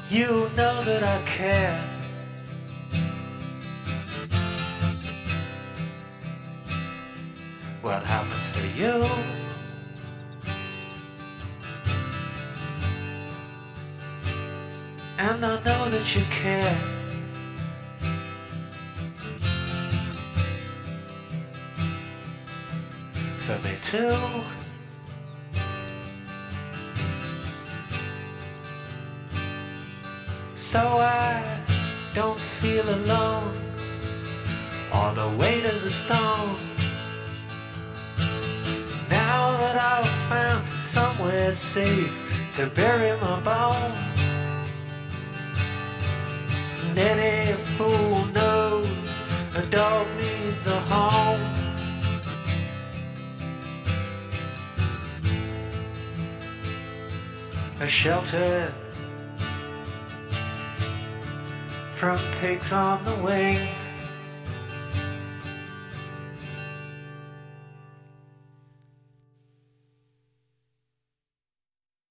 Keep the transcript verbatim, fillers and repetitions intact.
You know that I care. What happens to you? And I know that you care. For me too. So I don't feel alone on the way to the stone. Now that I've found somewhere safe to bury my bones, and any fool knows a dog needs a home. A shelter from pigs on the wing.